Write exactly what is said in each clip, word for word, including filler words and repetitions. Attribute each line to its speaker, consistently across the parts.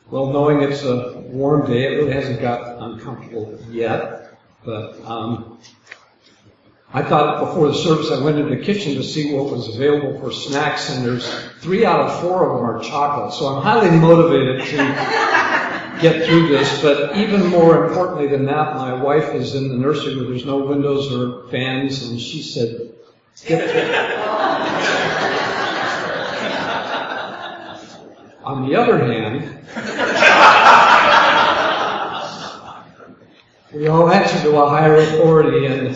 Speaker 1: Well, knowing it's a warm day, it really hasn't got uncomfortable yet. But um, I thought before the service, I went into the kitchen to see what was available for snacks, and there's three out of four of them are chocolate. So I'm highly motivated to get through this. But even more importantly than that, my wife is in the nursery where there's no windows or fans, and she said, "Get through it." On the other hand, we all answer to a higher authority, and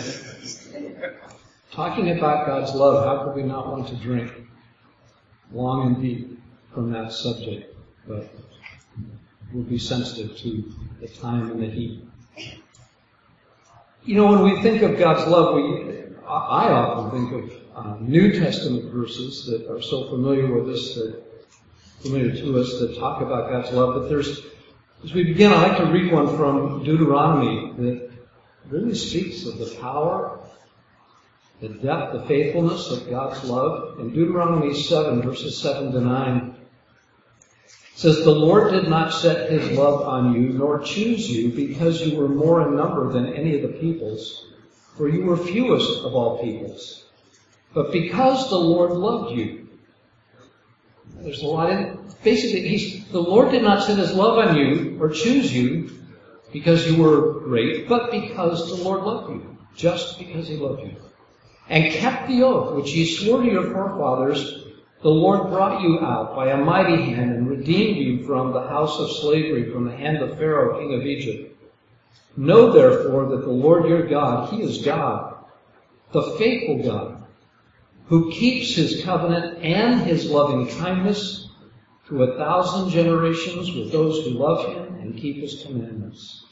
Speaker 1: talking about God's love, how could we not want to drink long and deep from that subject? But we'll be sensitive to the time and the heat. You know, when we think of God's love, we I often think of uh, New Testament verses that are so familiar with us, that familiar to us, that talk about God's love. But there's, as we begin, I'd like to read one from Deuteronomy that really speaks of the power, the depth, the faithfulness of God's love. In Deuteronomy seven, verses seven to nine, it says, "The Lord did not set His love on you, nor choose you, because you were more in number than any of the peoples, for you were fewest of all peoples, but because the Lord loved you." There's a lot in basically, he's, the Lord did not set His love on you or choose you because you were great, but because the Lord loved you, just because He loved you. "And kept the oath which He swore to your forefathers, the Lord brought you out by a mighty hand and redeemed you from the house of slavery, from the hand of Pharaoh, king of Egypt. Know therefore that the Lord your God, He is God, the faithful God, who keeps His covenant and His loving kindness to a thousand generations with those who love Him and keep His commandments."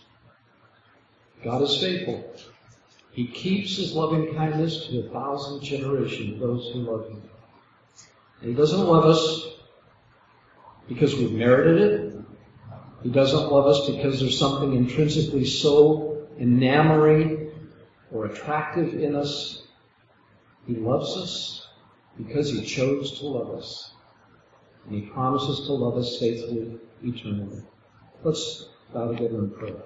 Speaker 1: God is faithful. He keeps His loving kindness to a thousand generations, those who love Him. And He doesn't love us because we've merited it. He doesn't love us because there's something intrinsically so enamoring or attractive in us. He loves us because He chose to love us. And He promises to love us faithfully, eternally. Let's bow together in prayer.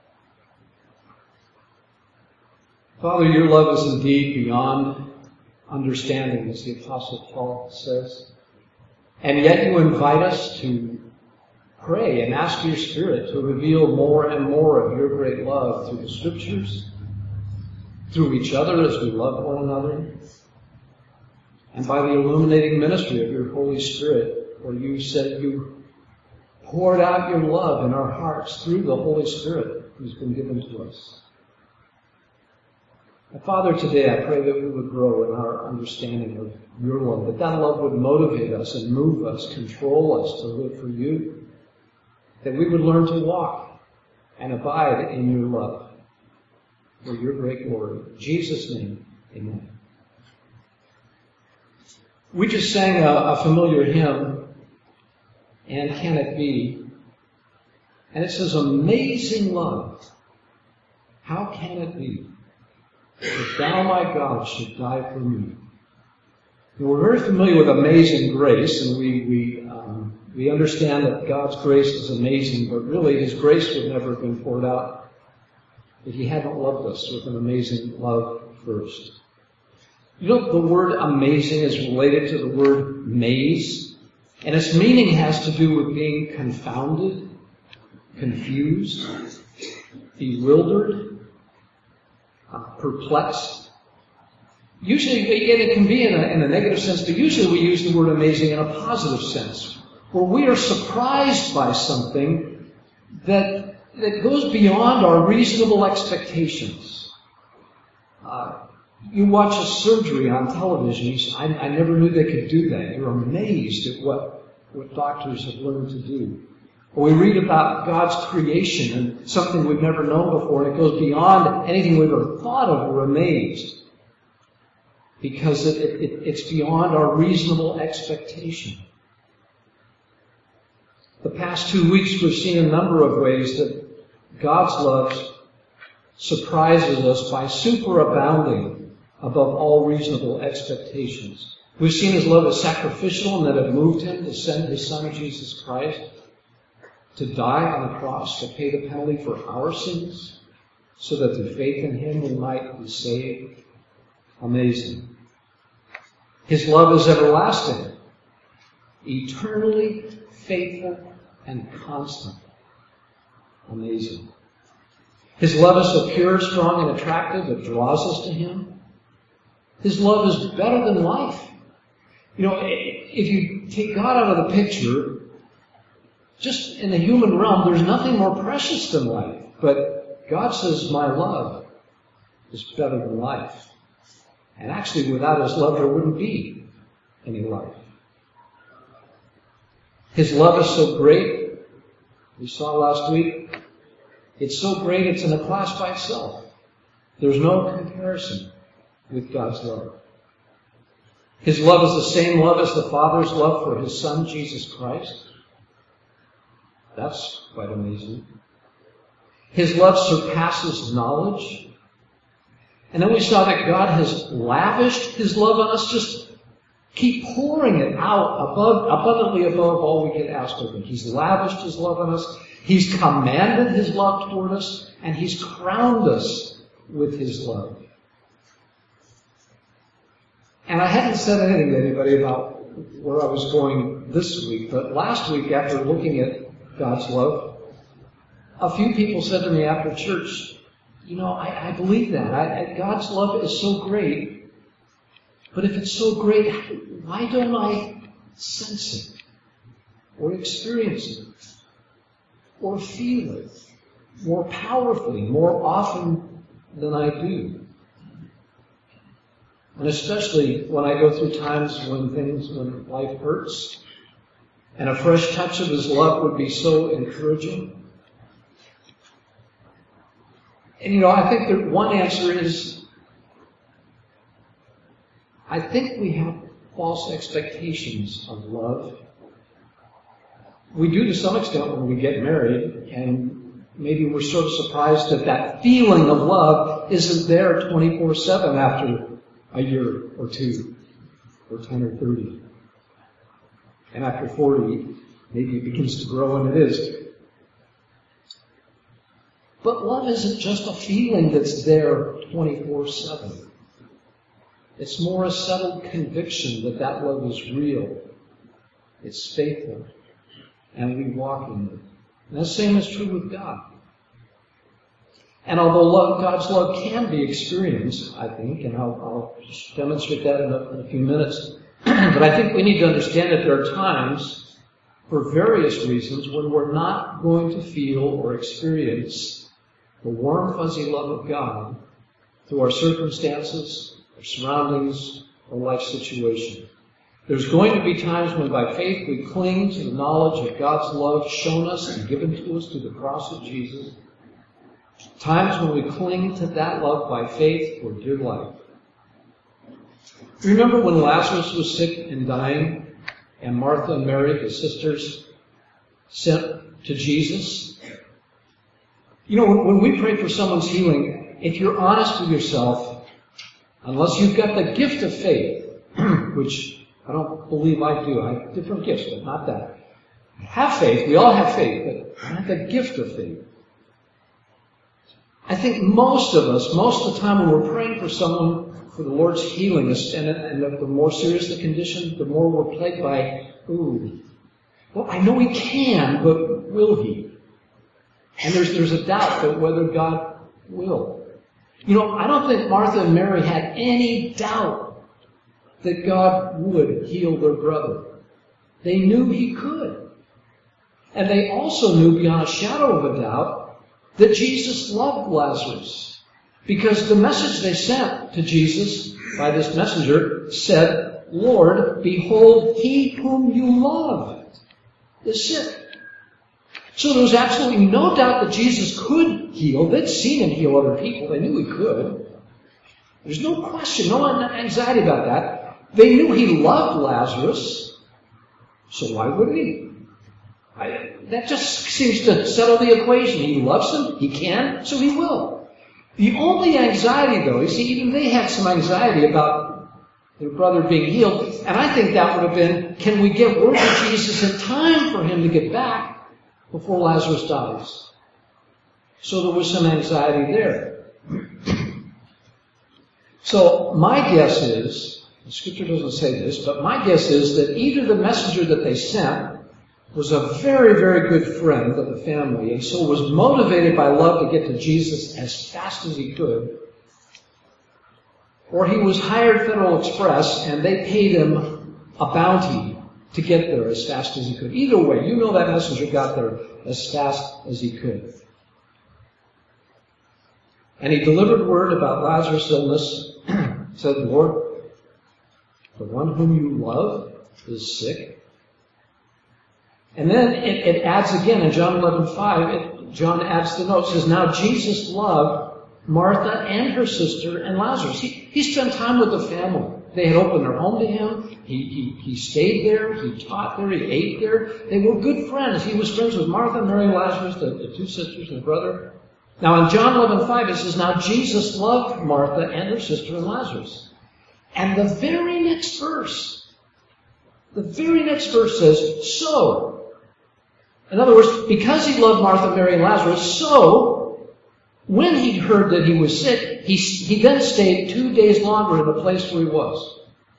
Speaker 1: Father, your love is indeed beyond understanding, as the Apostle Paul says. And yet you invite us to pray and ask your Spirit to reveal more and more of your great love through the Scriptures, through each other as we love one another, and by the illuminating ministry of your Holy Spirit, where you said you poured out your love in our hearts through the Holy Spirit who's been given to us. And Father, today I pray that we would grow in our understanding of your love, that that love would motivate us and move us, control us to live for you, that we would learn to walk and abide in your love for your great glory. In Jesus' name, amen. We just sang a, a familiar hymn, "And Can It Be?" And it says, "Amazing love, how can it be that thou, my God, should die for me?" And we're very familiar with amazing grace, and we we um, we understand that God's grace is amazing, but really His grace would never have been poured out if He hadn't loved us with an amazing love first. You know, the word amazing is related to the word maze, and its meaning has to do with being confounded, confused, bewildered, uh, perplexed. Usually, and it can be in a, in a negative sense, but usually we use the word amazing in a positive sense, where we are surprised by something that that goes beyond our reasonable expectations. Uh, You watch a surgery on television, you say, I, I never knew they could do that. You're amazed at what, what doctors have learned to do. Or we read about God's creation and something we've never known before, and it goes beyond anything we've ever thought of. We're amazed. Because it, it, it's beyond our reasonable expectation. The past two weeks we've seen a number of ways that God's love surprises us by superabounding above all reasonable expectations. We've seen His love as sacrificial and that it moved Him to send His Son, Jesus Christ, to die on the cross to pay the penalty for our sins so that through faith in him we might be saved. Amazing. His love is everlasting, eternally faithful and constant. Amazing. His love is so pure, strong, and attractive it draws us to him. His love is better than life. You know, if you take God out of the picture, just in the human realm, there's nothing more precious than life. But God says, my love is better than life. And actually, without his love, there wouldn't be any life. His love is so great, we saw last week, it's so great it's in a class by itself. There's no comparison with God's love. His love is the same love as the Father's love for his Son, Jesus Christ. That's quite amazing. His love surpasses knowledge. And then we saw that God has lavished his love on us. Just keep pouring it out above, abundantly above all we get asked of him. He's lavished his love on us. He's commanded his love toward us. And he's crowned us with his love. And I hadn't said anything to anybody about where I was going this week. But last week, after looking at God's love, a few people said to me after church, you know, I, I believe that. I, I, God's love is so great. But if it's so great, why don't I sense it? Or experience it? Or feel it? More powerfully, more often than I do? And especially when I go through times when things, when life hurts, and a fresh touch of his love would be so encouraging. And you know, I think that one answer is, I think we have false expectations of love. We do to some extent when we get married, and maybe we're sort of surprised that that feeling of love isn't there twenty-four seven after a year or two, or ten or thirty. And after forty, maybe it begins to grow, and it is. But love isn't just a feeling that's there twenty-four seven. It's more a settled conviction that that love is real. It's faithful. And we walk in it. And the same is true with God. And although love, God's love can be experienced, I think, and I'll, I'll just demonstrate that in a, in a few minutes, but I think we need to understand that there are times, for various reasons, when we're not going to feel or experience the warm, fuzzy love of God through our circumstances, our surroundings, or life situation. There's going to be times when by faith we cling to the knowledge of God's love shown us and given to us through the cross of Jesus. Times when we cling to that love by faith for dear life. Remember when Lazarus was sick and dying, and Martha and Mary, his sisters, sent to Jesus? You know, when we pray for someone's healing, if you're honest with yourself, unless you've got the gift of faith, which I don't believe I do. I have different gifts, but not that. I have faith. We all have faith, but not the gift of faith. I think most of us, most of the time when we're praying for someone for the Lord's healing, and, and the more serious the condition, the more we're plagued by, ooh, well, I know he can, but will he? And there's, there's a doubt that whether God will. You know, I don't think Martha and Mary had any doubt that God would heal their brother. They knew he could. And they also knew beyond a shadow of a doubt that Jesus loved Lazarus. Because the message they sent to Jesus by this messenger said, Lord, behold, he whom you love is sick. So there was absolutely no doubt that Jesus could heal. They'd seen him heal other people. They knew he could. There's no question, no anxiety about that. They knew he loved Lazarus, so why wouldn't he? I, that just seems to settle the equation. He loves him, he can, so he will. The only anxiety, though, you see, even they had some anxiety about their brother being healed, and I think that would have been, can we get word to Jesus in time for him to get back? before Lazarus dies. So there was some anxiety there. So my guess is, the scripture doesn't say this, but my guess is that either the messenger that they sent was a very, very good friend of the family, and so was motivated by love to get to Jesus as fast as he could, or he was hired Federal Express and they paid him a bounty to get there as fast as he could. Either way, you know that messenger got there as fast as he could. And he delivered word about Lazarus' illness, said, Lord, the one whom you love is sick. And then it, it adds again in John eleven five, it, John adds the note, says, now Jesus loved Martha and her sister and Lazarus. He, he spent time with the family. They had opened their home to him. He, he, he stayed there. He taught there. He ate there. They were good friends. He was friends with Martha, Mary, Lazarus, the, the two sisters and the brother. Now in John eleven five it says, now Jesus loved Martha and her sister and Lazarus. And the very next verse, the very next verse says, so, in other words, because he loved Martha, Mary, and Lazarus, so, when he heard that he was sick, he, he then stayed two days longer in the place where he was.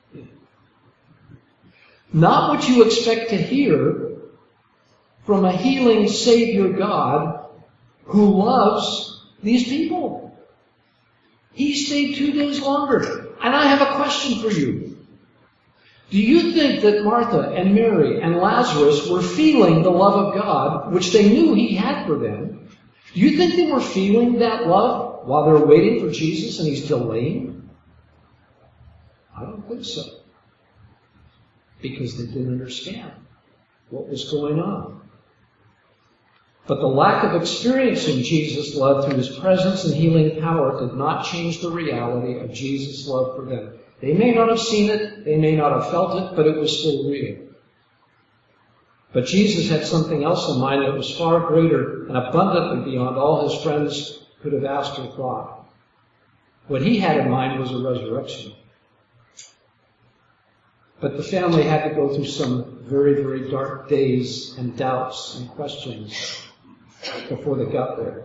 Speaker 1: Not what you expect to hear from a healing Savior God who loves these people. He stayed two days longer. And I have a question for you. Do you think that Martha and Mary and Lazarus were feeling the love of God, which they knew he had for them? Do you think they were feeling that love while they're waiting for Jesus and he's delaying? I don't think so. Because they didn't understand what was going on. But the lack of experiencing Jesus' love through his presence and healing power did not change the reality of Jesus' love for them. They may not have seen it, they may not have felt it, but it was still real. But Jesus had something else in mind that was far greater and abundantly beyond all his friends could have asked or thought. What he had in mind was a resurrection. But the family had to go through some very, very dark days and doubts and questions before they got there.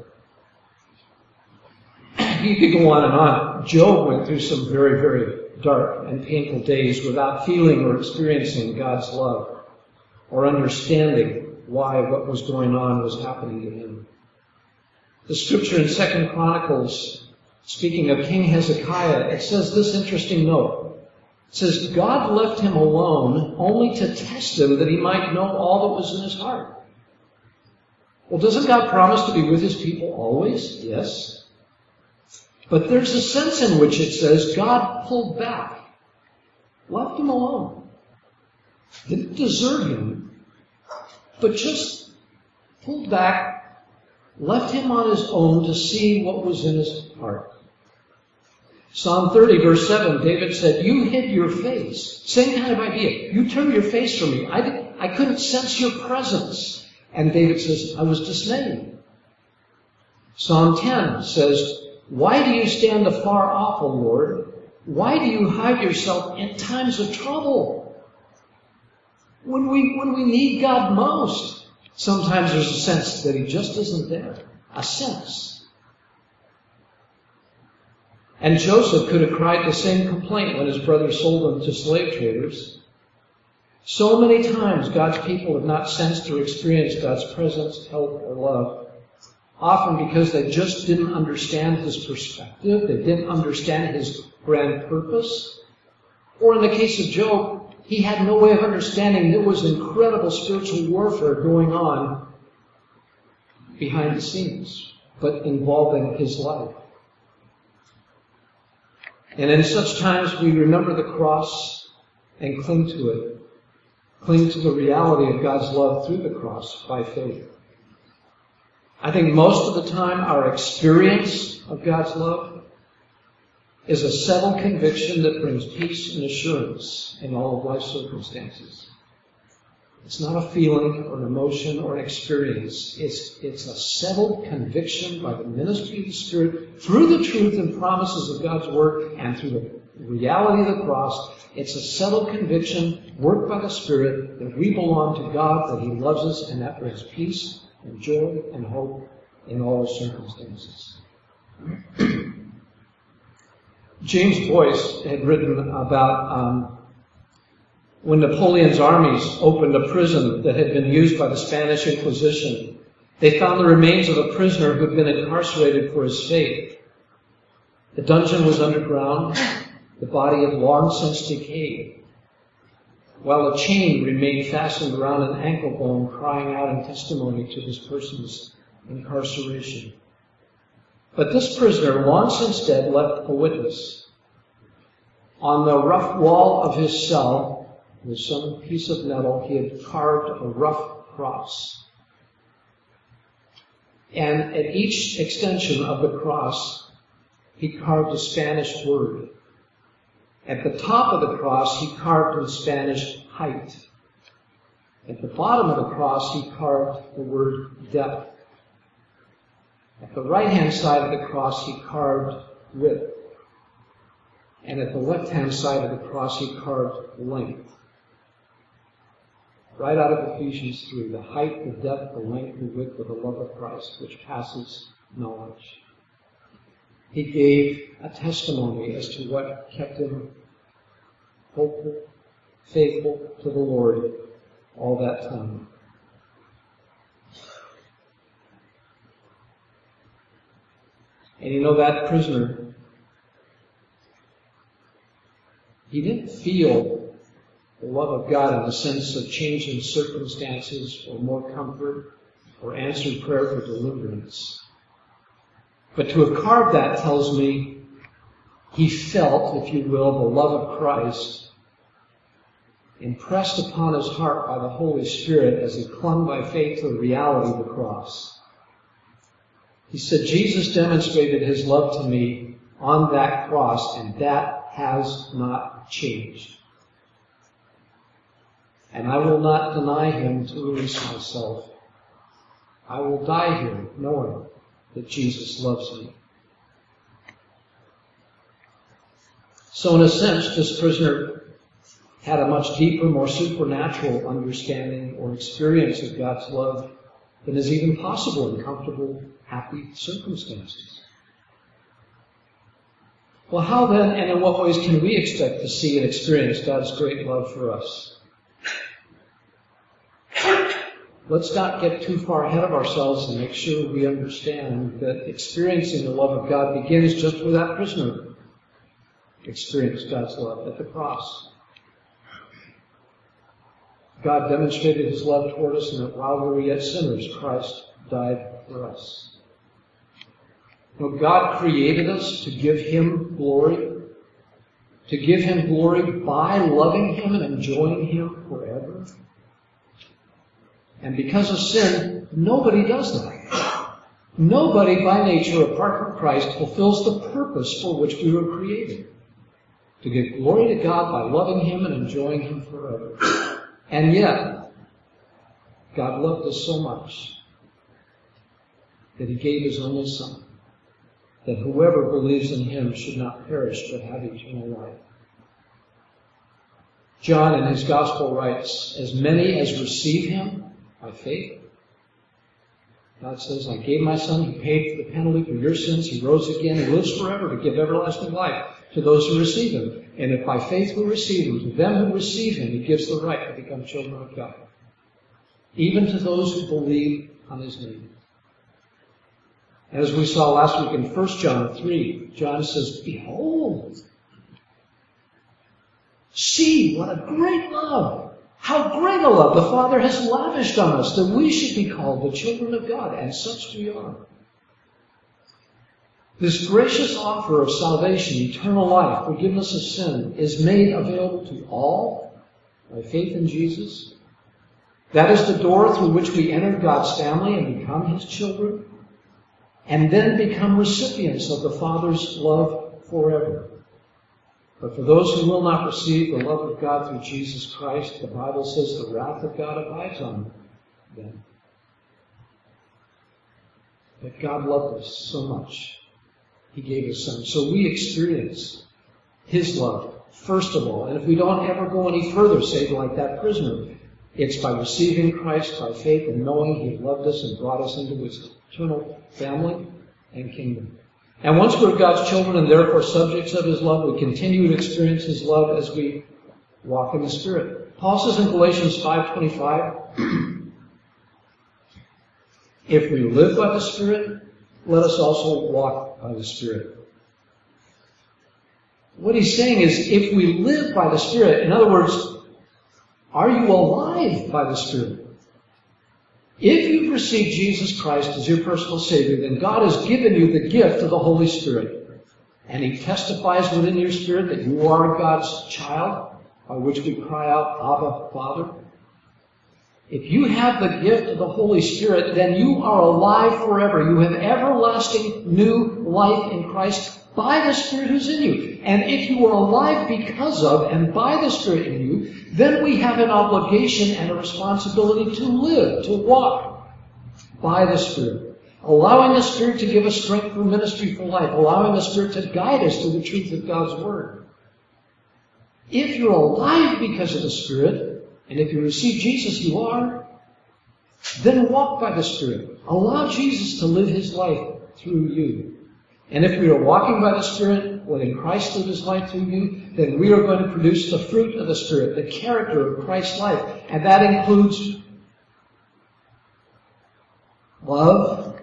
Speaker 1: You could go on and on. Job went through some very, very dark and painful days without feeling or experiencing God's love or understanding why what was going on was happening to him. The scripture in Second Chronicles, speaking of King Hezekiah, it says this interesting note. It says, God left him alone only to test him that he might know all that was in his heart. Well, doesn't God promise to be with his people always? Yes. But there's a sense in which it says God pulled back, left him alone. Didn't desert him, but just pulled back, left him on his own to see what was in his heart. Psalm thirty, verse seven, David said, you hid your face. Same kind of idea. You turned your face from me. I, did, I couldn't sense your presence. And David says, I was dismayed. Psalm ten says, why do you stand afar off, O Lord? Why do you hide yourself in times of trouble? When we, when we need God most, sometimes there's a sense that he just isn't there. A sense. And Joseph could have cried the same complaint when his brothers sold him to slave traders. So many times God's people have not sensed or experienced God's presence, help, or love. Often because they just didn't understand his perspective. They didn't understand his grand purpose. Or in the case of Job, he had no way of understanding there was incredible spiritual warfare going on behind the scenes, but involving his life. And in such times we remember the cross and cling to it. Cling to the reality of God's love through the cross by faith. I think most of the time our experience of God's love is a settled conviction that brings peace and assurance in all of life's circumstances. It's not a feeling or an emotion or an experience. It's, it's a settled conviction by the ministry of the Spirit through the truth and promises of God's Word and through the reality of the cross. It's a settled conviction worked by the Spirit that we belong to God, that he loves us, and that brings peace and joy and hope in all circumstances. James Boyce had written about um, when Napoleon's armies opened a prison that had been used by the Spanish Inquisition. They found the remains of a prisoner who had been incarcerated for his faith. The dungeon was underground. The body had long since decayed, while a chain remained fastened around an ankle bone, crying out in testimony to this person's incarceration. But this prisoner, long since dead, left a witness. On the rough wall of his cell, with some piece of metal, he had carved a rough cross. And at each extension of the cross, he carved a Spanish word. At the top of the cross, he carved in Spanish, height. At the bottom of the cross, he carved the word depth. At the right-hand side of the cross, he carved width. And at the left-hand side of the cross, he carved length. Right out of Ephesians three, the height, the depth, the length, the width of the love of Christ, which passes knowledge. He gave a testimony as to what kept him hopeful, faithful to the Lord all that time. And you know, that prisoner, he didn't feel the love of God in the sense of changing circumstances or more comfort or answered prayer for deliverance. But to have carved that tells me he felt, if you will, the love of Christ impressed upon his heart by the Holy Spirit as he clung by faith to the reality of the cross. He said, Jesus demonstrated his love to me on that cross, and that has not changed. And I will not deny him to release myself. I will die here knowing that Jesus loves me. So in a sense, this prisoner had a much deeper, more supernatural understanding or experience of God's love than is even possible in comfortable, happy circumstances. Well, how then and in what ways can we expect to see and experience God's great love for us? Let's not get too far ahead of ourselves and make sure we understand that experiencing the love of God begins just where that prisoner experienced God's love at the cross. God demonstrated his love toward us, and that while we were yet sinners, Christ died for us. You know, God created us to give him glory, to give him glory by loving him and enjoying him forever. And because of sin, nobody does that. Nobody by nature, apart from Christ, fulfills the purpose for which we were created. To give glory to God by loving him and enjoying him forever. And yet, God loved us so much that he gave his only Son, that whoever believes in him should not perish but have eternal life. John in his gospel writes, as many as receive him by faith, God says, I gave my Son, he paid the penalty for your sins, he rose again, he lives forever to give everlasting life to those who receive him. And if by faith we receive him, to them who receive him, he gives the right to become children of God. Even to those who believe on his name. As we saw last week in First John three, John says, behold, see what a great love, how great a love the Father has lavished on us, that we should be called the children of God, and such we are. This gracious offer of salvation, eternal life, forgiveness of sin, is made available to all by faith in Jesus. That is the door through which we enter God's family and become his children, and then become recipients of the Father's love forever. But for those who will not receive the love of God through Jesus Christ, the Bible says the wrath of God abides on them. But God loved us so much, he gave his Son. So we experience his love, first of all. And if we don't ever go any further, say like that prisoner, It's by receiving Christ by faith and knowing He loved us and brought us into His eternal family and kingdom. And once we're God's children and therefore subjects of His love, we continue to experience His love as we walk in the Spirit. Paul says in Galatians five twenty-five, if we live by the Spirit, let us also walk by the Spirit. What he's saying is, if we live by the Spirit, in other words, are you alive by the Spirit? If you've received Jesus Christ as your personal Savior, then God has given you the gift of the Holy Spirit. And He testifies within your spirit that you are God's child, by which we cry out, Abba, Father. If you have the gift of the Holy Spirit, then you are alive forever. You have everlasting new life in Christ by the Spirit who's in you. And if you are alive because of and by the Spirit in you, then we have an obligation and a responsibility to live, to walk by the Spirit. Allowing the Spirit to give us strength for ministry for life. Allowing the Spirit to guide us to the truth of God's Word. If you're alive because of the Spirit, and if you receive Jesus, you are, then walk by the Spirit. Allow Jesus to live His life through you. And if we are walking by the Spirit, letting Christ live His life through you, then we are going to produce the fruit of the Spirit, the character of Christ's life. And that includes love.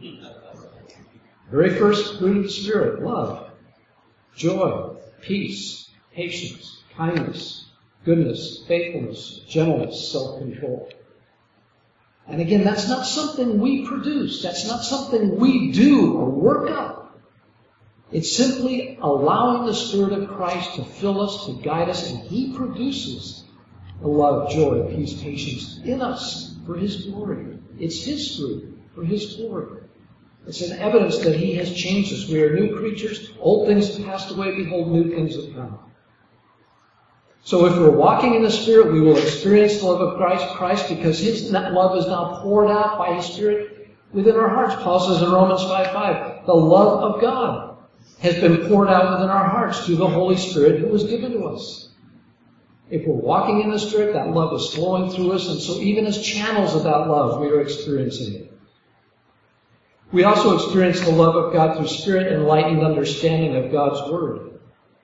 Speaker 1: Very first fruit of the Spirit, love. Joy, peace, patience, kindness, goodness, faithfulness, gentleness, self-control. And again, that's not something we produce. That's not something we do or work up. It's simply allowing the Spirit of Christ to fill us, to guide us, and He produces the love, joy, peace, patience in us for His glory. It's His fruit for His glory. It's an evidence that He has changed us. We are new creatures. Old things have passed away. Behold, new things have come. So if we're walking in the Spirit, we will experience the love of Christ, Christ because His love is now poured out by His Spirit within our hearts. Paul says in Romans five five, the love of God has been poured out within our hearts through the Holy Spirit who was given to us. If we're walking in the Spirit, that love is flowing through us, and so even as channels of that love, we are experiencing it. We also experience the love of God through Spirit-enlightened understanding of God's Word.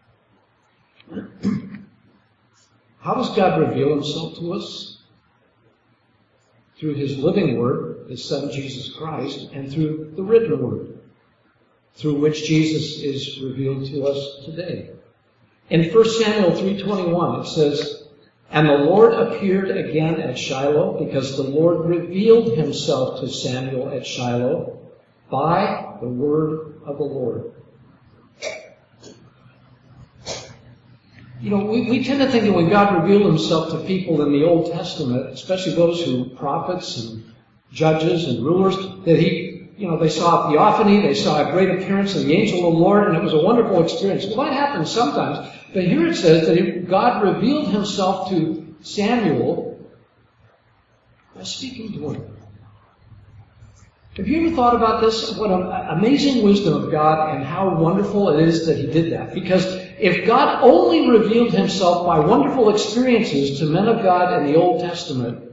Speaker 1: How does God reveal Himself to us? Through His living Word, His Son Jesus Christ, and through the written Word, through which Jesus is revealed to us today. In First Samuel three twenty-one, it says, and the Lord appeared again at Shiloh, because the Lord revealed Himself to Samuel at Shiloh by the word of the Lord. You know, we, we tend to think that when God revealed Himself to people in the Old Testament, especially those who, prophets and judges and rulers, that He, you know, they saw a theophany, they saw a great appearance of the angel of the Lord, and it was a wonderful experience. Well, that happens sometimes, but here it says that God revealed Himself to Samuel by speaking to him. Have you ever thought about this? What an amazing wisdom of God and how wonderful it is that He did that. Because if God only revealed Himself by wonderful experiences to men of God in the Old Testament,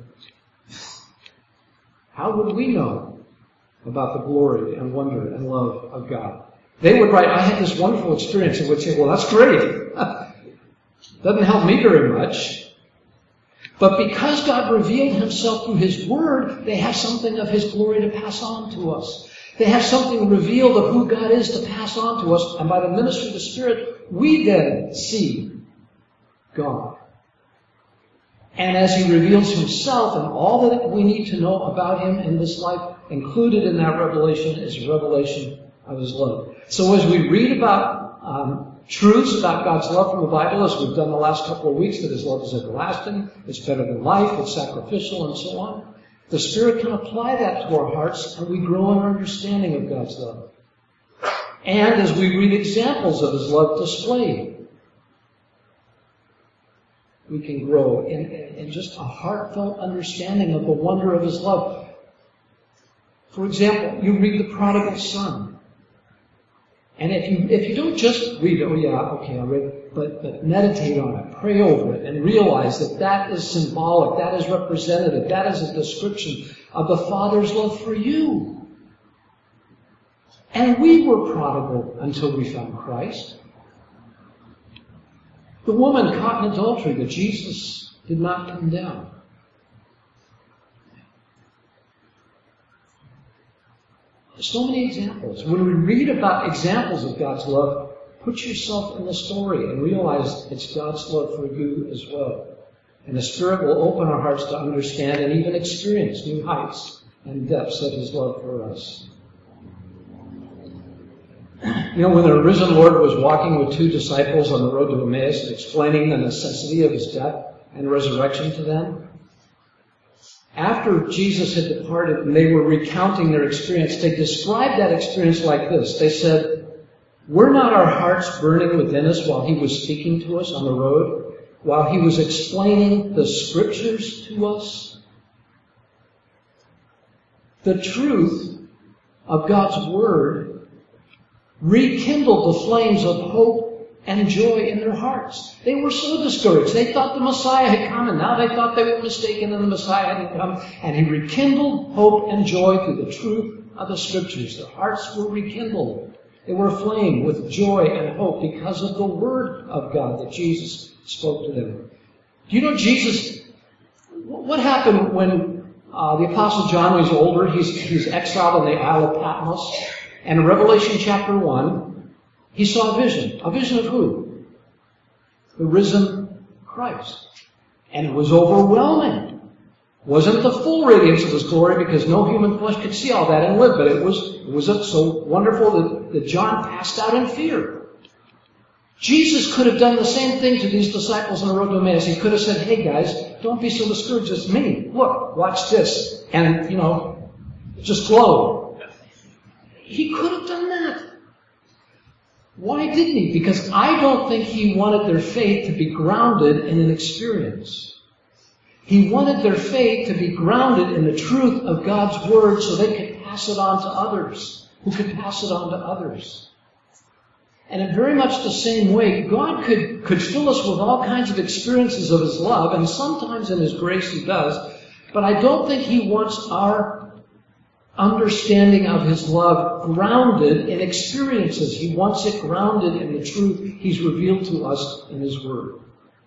Speaker 1: how would we know about the glory and wonder and love of God? They would write, I had this wonderful experience, and would say, well, that's great. Doesn't help me very much. But because God revealed Himself through His Word, they have something of His glory to pass on to us. They have something revealed of who God is to pass on to us. And by the ministry of the Spirit, we then see God. And as He reveals Himself and all that we need to know about Him in this life, included in that revelation is a revelation of His love. So as we read about um, truths about God's love from the Bible, as we've done the last couple of weeks, that His love is everlasting, it's better than life, it's sacrificial, and so on, the Spirit can apply that to our hearts, and we grow in our understanding of God's love. And as we read examples of His love displayed, we can grow in, in just a heartfelt understanding of the wonder of His love. For example, you read the prodigal son. And if you if you don't just read, oh yeah, okay, I read it, but, but meditate on it, pray over it, and realize that that is symbolic, that is representative, that is a description of the Father's love for you. And we were prodigal until we found Christ. The woman caught in adultery that Jesus did not condemn. So many examples. When we read about examples of God's love, put yourself in the story and realize it's God's love for you as well. And the Spirit will open our hearts to understand and even experience new heights and depths of His love for us. You know, when the risen Lord was walking with two disciples on the road to Emmaus, explaining the necessity of His death and resurrection to them, after Jesus had departed and they were recounting their experience, they described that experience like this. They said, "Were not our hearts burning within us while He was speaking to us on the road, while He was explaining the Scriptures to us?" The truth of God's Word rekindled the flames of hope and joy in their hearts. They were so discouraged. They thought the Messiah had come, and now they thought they were mistaken and the Messiah hadn't come. And He rekindled hope and joy through the truth of the Scriptures. Their hearts were rekindled. They were aflame with joy and hope because of the Word of God that Jesus spoke to them. Do you know Jesus, what happened when uh, the Apostle John was older? He's, he's exiled on the Isle of Patmos. And in Revelation chapter one, he saw a vision. A vision of who? The risen Christ. And it was overwhelming. It wasn't the full radiance of His glory because no human flesh could see all that and live, but it was, it was so wonderful that, that John passed out in fear. Jesus could have done the same thing to these disciples on the road to Emmaus. He could have said, "Hey guys, don't be so discouraged. It's me. Look, watch this." And, you know, just glow. He could have done that. Why didn't He? Because I don't think He wanted their faith to be grounded in an experience. He wanted their faith to be grounded in the truth of God's Word so they could pass it on to others, who could pass it on to others. And in very much the same way, God could, could fill us with all kinds of experiences of His love, and sometimes in His grace He does, but I don't think He wants our understanding of His love grounded in experiences. He wants it grounded in the truth He's revealed to us in His Word.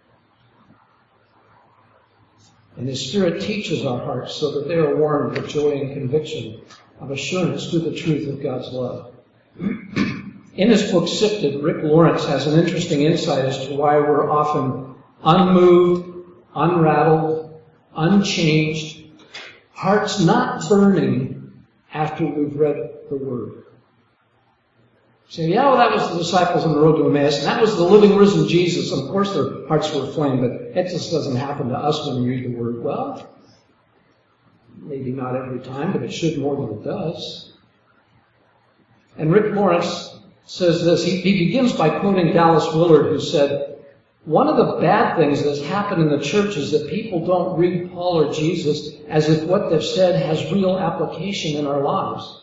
Speaker 1: And His Spirit teaches our hearts so that they are warmed with joy and conviction of assurance through the truth of God's love. In his book, Sifted, Rick Lawrence has an interesting insight as to why we're often unmoved, unrattled, unchanged, hearts not burning after we've read the Word. You say, yeah, well, that was the disciples on the road to Emmaus, and that was the living, risen Jesus. And of course, their hearts were aflame, but it just doesn't happen to us when we read the Word. Well, maybe not every time, but it should more than it does. And Rick Lawrence says this. He, he begins by quoting Dallas Willard, who said, "One of the bad things that's happened in the church is that people don't read Paul or Jesus as if what they've said has real application in our lives."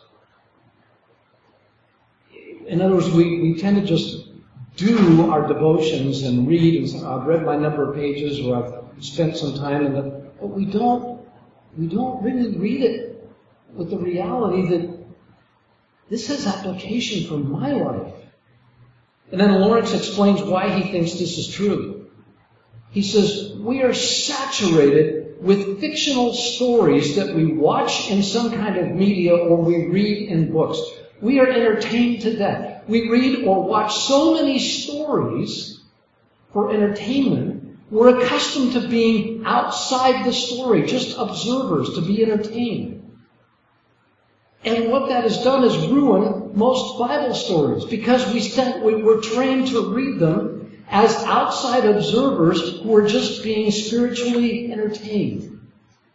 Speaker 1: In other words, we, we tend to just do our devotions and read, and I've read my number of pages, or I've spent some time in it, but we don't, we don't really read it with the reality that this has application for my life. And then Lawrence explains why he thinks this is true. He says, we are saturated with fictional stories that we watch in some kind of media or we read in books. We are entertained to death. We read or watch so many stories for entertainment, we're accustomed to being outside the story, just observers, to be entertained. And what that has done is ruin most Bible stories, because we spent, we were trained to read them as outside observers who are just being spiritually entertained.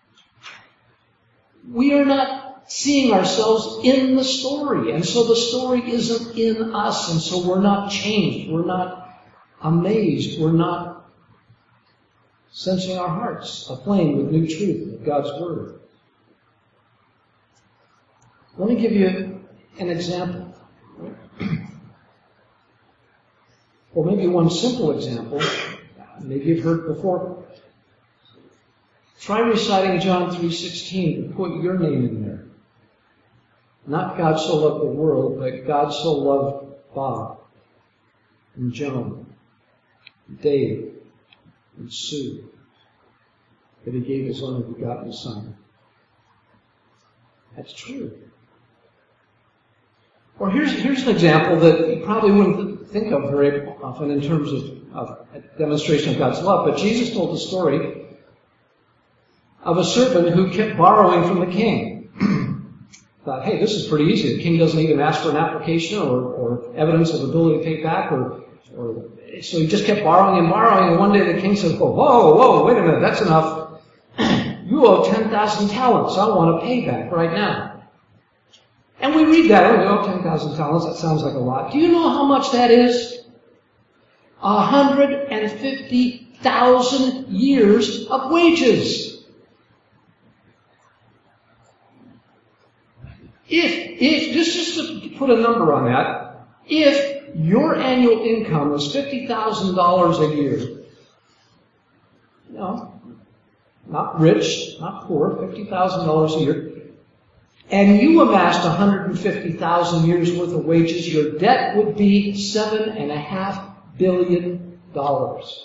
Speaker 1: We are not seeing ourselves in the story, and so the story isn't in us, and so we're not changed, we're not amazed, we're not sensing our hearts aflame with new truth of God's Word. Let me give you an example. Or maybe one simple example, maybe you've heard before. Try reciting John three sixteen and put your name in there. Not God so loved the world, but God so loved Bob and Joan, and Dave and Sue, that He gave His only begotten Son. That's true. Or here's, here's an example that you probably wouldn't think of very often in terms of, of a demonstration of God's love, but Jesus told the story of a servant who kept borrowing from the king. Thought, hey, this is pretty easy. The king doesn't even ask for an application or, or evidence of ability to pay back. Or, or so he just kept borrowing and borrowing, and one day the king said, whoa, whoa, whoa, wait a minute, that's enough. You owe ten thousand talents. I want to pay back right now. And we read that, and we go, ten thousand talents, that sounds like a lot. Do you know how much that is? one hundred fifty thousand years of wages. If, if, just, just to put a number on that, if your annual income was fifty thousand dollars a year, you know, not rich, not poor, fifty thousand dollars a year, and you amassed one hundred fifty thousand years worth of wages, your debt would be seven and a half billion dollars.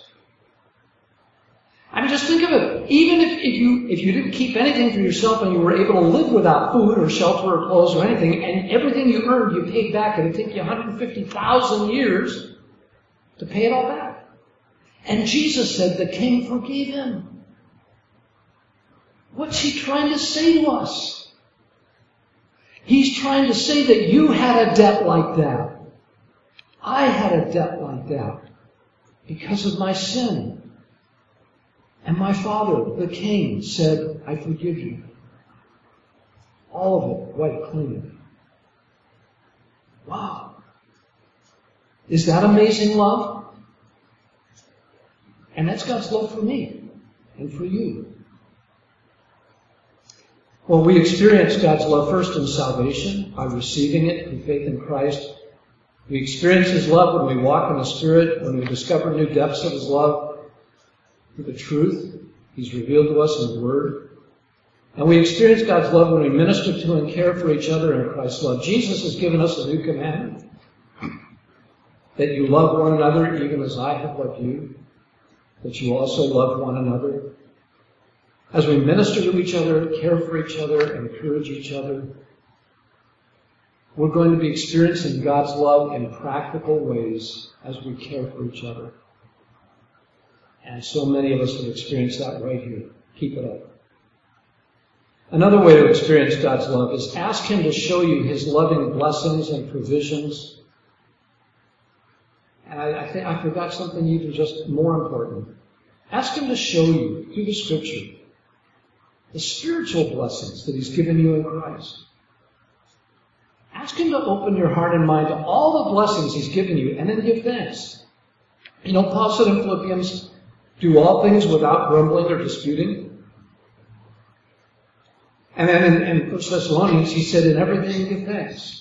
Speaker 1: I mean, just think of it. Even if, if you if you didn't keep anything for yourself and you were able to live without food or shelter or clothes or anything, and everything you earned you paid back, it would take you one hundred fifty thousand years to pay it all back. And Jesus said the king forgave him. What's He trying to say to us? He's trying to say that you had a debt like that. I had a debt like that because of my sin. And my Father, the King, said, I forgive you. All of it, white clean. Wow. Is that amazing love? And that's God's love for me and for you. Well, we experience God's love first in salvation, by receiving it through faith in Christ. We experience His love when we walk in the Spirit, when we discover new depths of His love, the truth He's revealed to us in the Word. And we experience God's love when we minister to and care for each other in Christ's love. Jesus has given us a new commandment, that you love one another even as I have loved you, that you also love one another. As we minister to each other, care for each other, encourage each other, we're going to be experiencing God's love in practical ways as we care for each other. And so many of us have experienced that right here. Keep it up. Another way to experience God's love is ask Him to show you His loving blessings and provisions. And I, I think I forgot something even just more important. Ask Him to show you through the Scripture the spiritual blessings that He's given you in Christ. Ask Him to open your heart and mind to all the blessings He's given you, and then give thanks. You know, Paul said in Philippians, do all things without grumbling or disputing. And then in, in First Thessalonians, he said, in everything give thanks.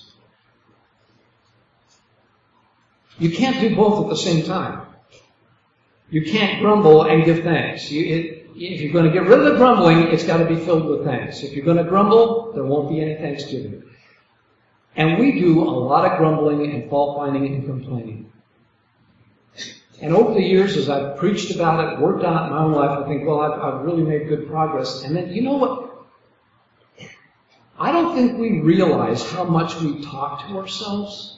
Speaker 1: You can't do both at the same time. You can't grumble and give thanks. You, it, if you're going to get rid of the grumbling, it's got to be filled with thanks. If you're going to grumble, there won't be any thanksgiving. And we do a lot of grumbling and fault-finding and complaining. And over the years, as I've preached about it, worked on it in my own life, I think, well, I've, I've really made good progress. And then, you know what? I don't think we realize how much we talk to ourselves.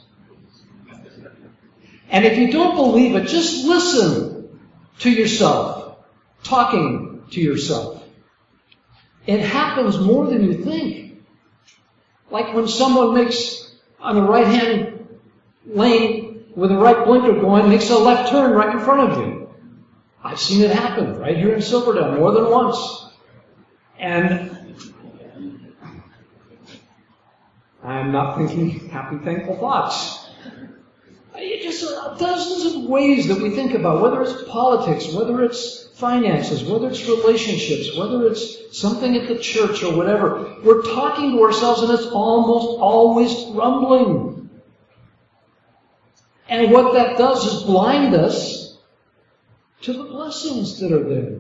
Speaker 1: And if you don't believe it, just listen to yourself, talking to yourself. It happens more than you think. Like when someone makes, on the right-hand lane, with the right blinker going, makes a left turn right in front of you. I've seen it happen right here in Silverdale more than once. And I'm not thinking happy, thankful thoughts. It just uh, dozens of ways that we think about, whether it's politics, whether it's finances, whether it's relationships, whether it's something at the church or whatever. We're talking to ourselves and it's almost always grumbling. And what that does is blind us to the blessings that are there.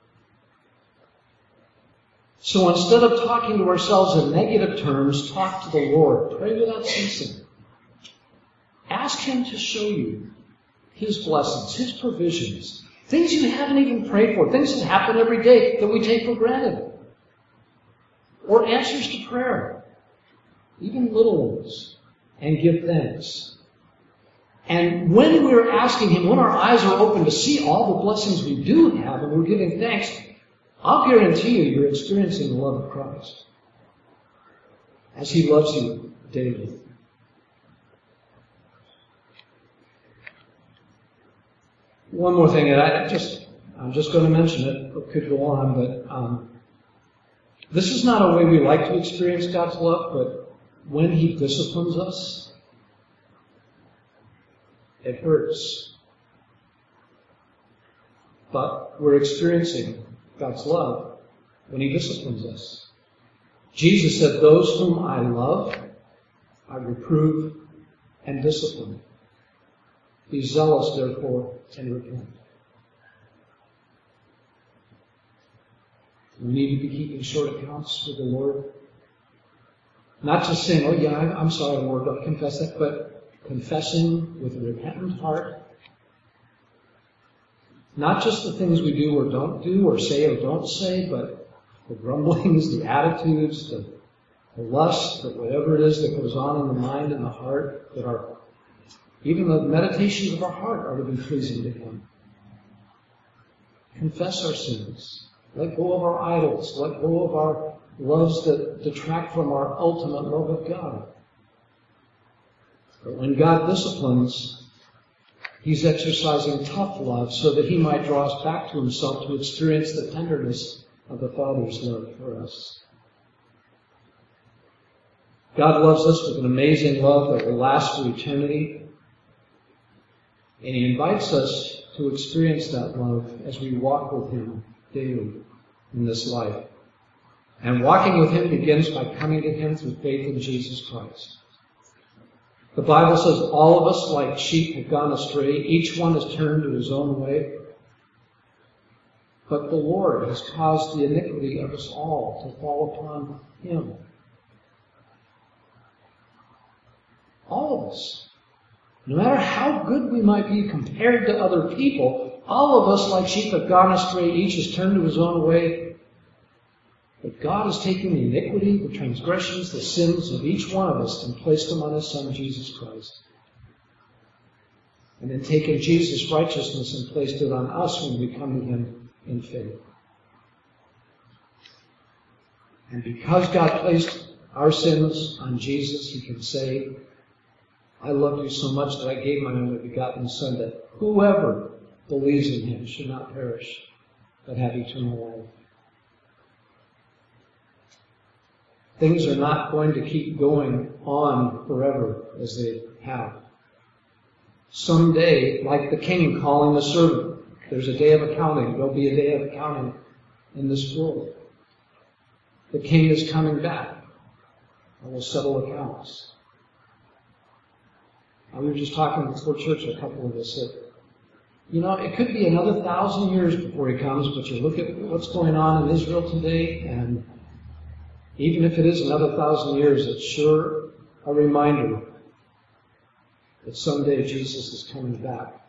Speaker 1: So instead of talking to ourselves in negative terms, talk to the Lord. Pray without ceasing. Ask Him to show you His blessings, His provisions, things you haven't even prayed for, things that happen every day that we take for granted. Or answers to prayer, even little ones, and give thanks. And when we're asking Him, when our eyes are open to see all the blessings we do have and we're giving thanks, I'll guarantee you you're experiencing the love of Christ as He loves you daily. One more thing, and I just, I'm just going to mention it. It could go on, but um, this is not a way we like to experience God's love, but when He disciplines us, it hurts. But we're experiencing God's love when He disciplines us. Jesus said, "Those whom I love, I reprove and discipline. Be zealous, therefore, and repent." We need to be keeping short accounts with the Lord. Not just saying, "Oh yeah, I'm sorry, Lord, I'll confess that," but confessing with a repentant heart. Not just the things we do or don't do, or say or don't say, but the grumblings, the attitudes, the, the lust, the whatever it is that goes on in the mind and the heart, that are, even the meditations of our heart are to be pleasing to Him. Confess our sins. Let go of our idols. Let go of our loves that detract from our ultimate love of God. But when God disciplines, He's exercising tough love so that He might draw us back to Himself to experience the tenderness of the Father's love for us. God loves us with an amazing love that will last for eternity. And He invites us to experience that love as we walk with Him daily in this life. And walking with Him begins by coming to Him through faith in Jesus Christ. The Bible says all of us like sheep have gone astray. Each one has turned to his own way. But the Lord has caused the iniquity of us all to fall upon Him. All of us. No matter how good we might be compared to other people, all of us like sheep have gone astray. Each has turned to his own way. But God has taken the iniquity, the transgressions, the sins of each one of us and placed them on His Son, Jesus Christ. And then taken Jesus' righteousness and placed it on us when we come to Him in faith. And because God placed our sins on Jesus, He can say, "I loved you so much that I gave my only begotten Son, that whoever believes in Him should not perish, but have eternal life." Things are not going to keep going on forever as they have. Someday, like the king calling the servant, there's a day of accounting. There'll be a day of accounting in this world. The king is coming back and will settle accounts. We were just talking before church, a couple of us said, you know, it could be another thousand years before He comes, but you look at what's going on in Israel today, and even if it is another thousand years, it's sure a reminder that someday Jesus is coming back.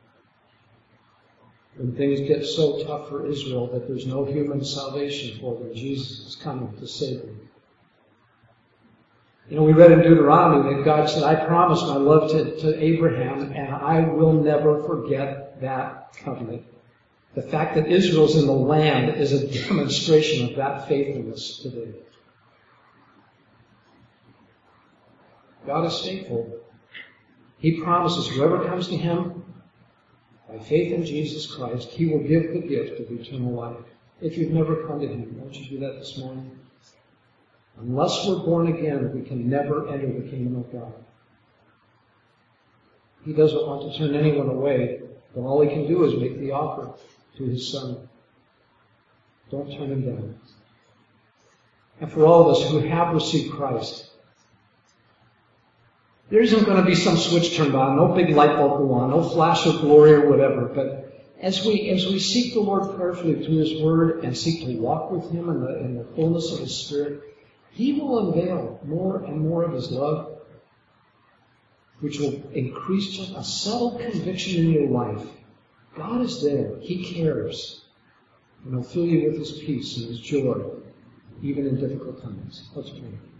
Speaker 1: When things get so tough for Israel that there's no human salvation for them, Jesus is coming to save them. You know, we read in Deuteronomy that God said, "I promised my love to, to Abraham, and I will never forget that covenant." The fact that Israel's in the land is a demonstration of that faithfulness today. God is faithful. He promises whoever comes to Him by faith in Jesus Christ, He will give the gift of eternal life. If you've never come to Him, won't you do that this morning? Unless we're born again, we can never enter the kingdom of God. He doesn't want to turn anyone away, but all He can do is make the offer to His Son. Don't turn Him down. And for all of us who have received Christ, There isn't going to be some switch turned on, no big light bulb go on, no flash of glory or whatever. But as we as we seek the Lord prayerfully through His Word and seek to walk with Him in the in the fullness of His Spirit, He will unveil more and more of His love, which will increase just a subtle conviction in your life. God is there. He cares. And He'll fill you with His peace and His joy, even in difficult times. Let's pray.